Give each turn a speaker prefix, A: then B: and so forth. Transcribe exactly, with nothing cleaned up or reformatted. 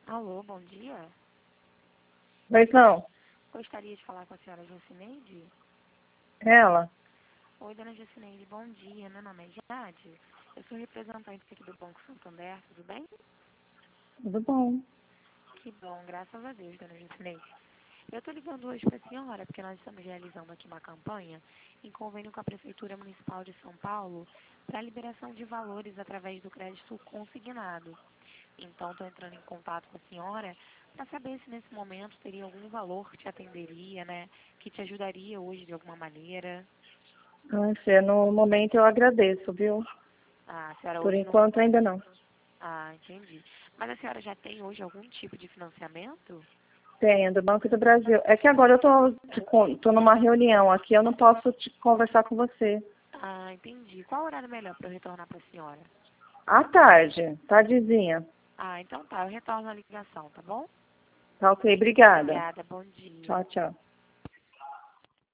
A: Alô, bom dia.
B: Pois não,
A: Gostaria de falar com a senhora Jucineide?
B: ela.
A: Oi, dona Jucineide, bom dia. Meu nome é Jade. Eu sou representante aqui do Banco Santander, tudo bem?
B: Tudo bom.
A: Que bom, graças a Deus, dona Jucineide. Eu estou ligando hoje para a senhora porque nós estamos realizando aqui uma campanha em convênio com a Prefeitura Municipal de São Paulo para a liberação de valores através do crédito consignado. Então, estou entrando em contato com a senhora para saber se nesse momento teria algum valor que te atenderia, né? Que te ajudaria hoje de alguma maneira.
B: Ah, Fê, no momento eu agradeço, viu?
A: Ah, a senhora
B: Por
A: hoje não...
B: enquanto ainda não.
A: Ah, entendi. Mas a senhora já tem hoje algum tipo de financiamento?
B: Tenho, do Banco do Brasil. É que agora eu tô, tô, tô numa reunião aqui, eu não posso te conversar com você.
A: Ah, entendi. Qual horário melhor para eu retornar para a senhora?
B: À tarde, tardezinha.
A: Ah, então tá, eu retorno a ligação, tá bom?
B: Tá ok, obrigada.
A: Obrigada, bom dia.
B: Tchau, tchau.